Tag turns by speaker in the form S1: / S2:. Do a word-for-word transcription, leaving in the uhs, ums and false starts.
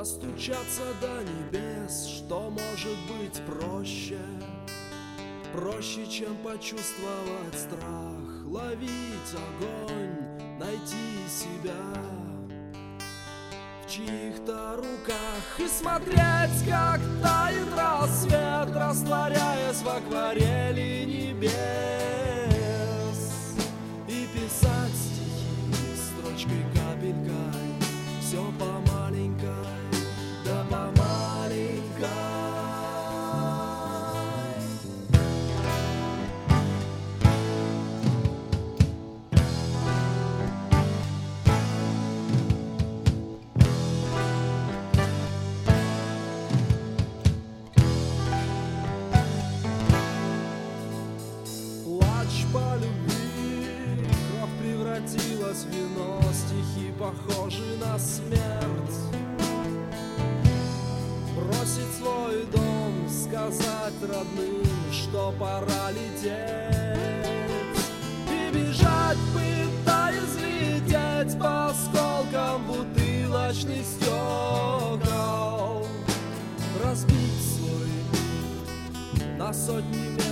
S1: Достучаться до небес, что может быть проще? Проще, чем почувствовать страх, ловить огонь, найти себя в чьих-то руках и смотреть, как тает рассвет, растворяясь в акварели небес, и писать стихи строчкой капелькой, все по маленькой, да по маленькой. Плачь по любви, кровь превратилась в вино, стихи похожи на смерть. Бросить свой дом, сказать родным, что пора лететь, и бежать, пытаясь лететь по осколкам бутылочных стекол, разбить свой мир на сотни метров